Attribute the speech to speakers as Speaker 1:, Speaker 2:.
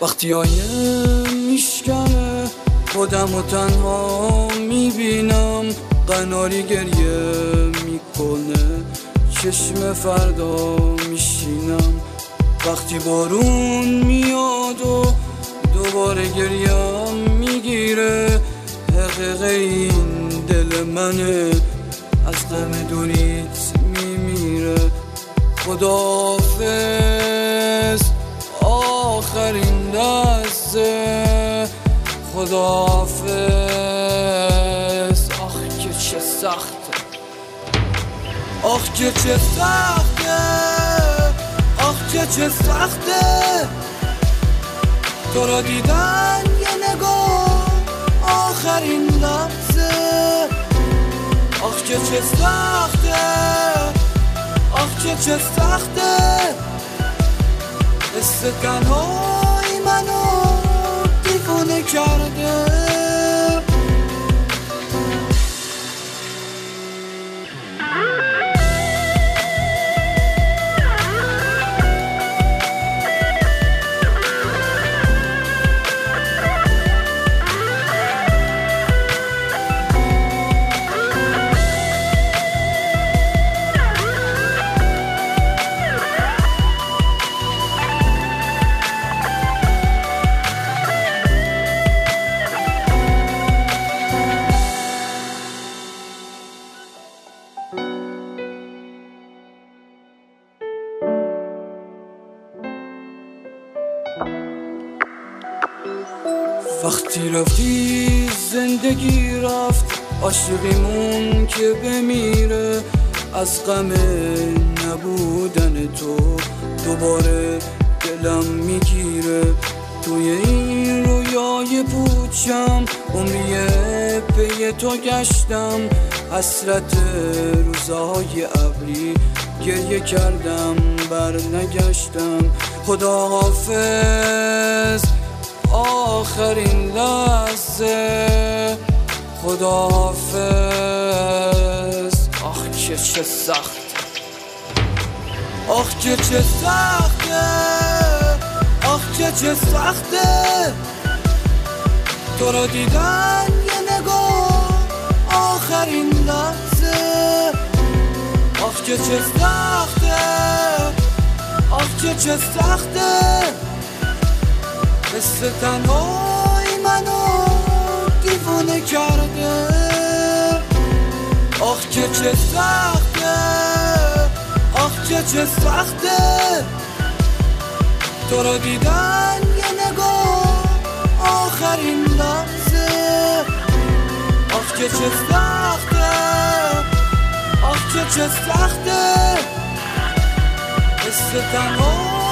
Speaker 1: وقتی آیه میشکنه خودم و تنها میبینم، قناری گریه میکنه چشم فردا میشینم. وقتی بارون میاد و دوباره گریم میگیره، حقیقه این دل منه از غم دوریت میمیره. خداحافظ آخرین لحظه، خداحافظ. آخ که چه سخته، آخ که چه سخته، آخ که چه سخته تو را دیدن یه نگاه آخرین لحظه. آخ که چه سخته، آخ که چه سخته حس تنهایی منو دیوونه کرده. وقتی رفتی زندگی رفت، عاشقیمون که بمیره. از غم نبودن تو دوباره دلم میگیره. توی این رویای پوچم عمریه پی تو گشتم، حسرت روزهای ابری گریه کردم بر نگشتم. خداحافظ آخرین لحظه، خداحافظ. آخ که چه سخته، آخ که چه سخته، آخ که چه سخته تو را دیدن یه نگاه آخرین لحظه. آخ که چه سخته، آخ که چه سخته حس تنهایی منو دیوونه کرده. آخ که چه سخته، آخ که چه سخته تو را دیدن یه نگاه آخرین لحظه. آخ که چه سخته، آخ که چه سخته حس تنهایی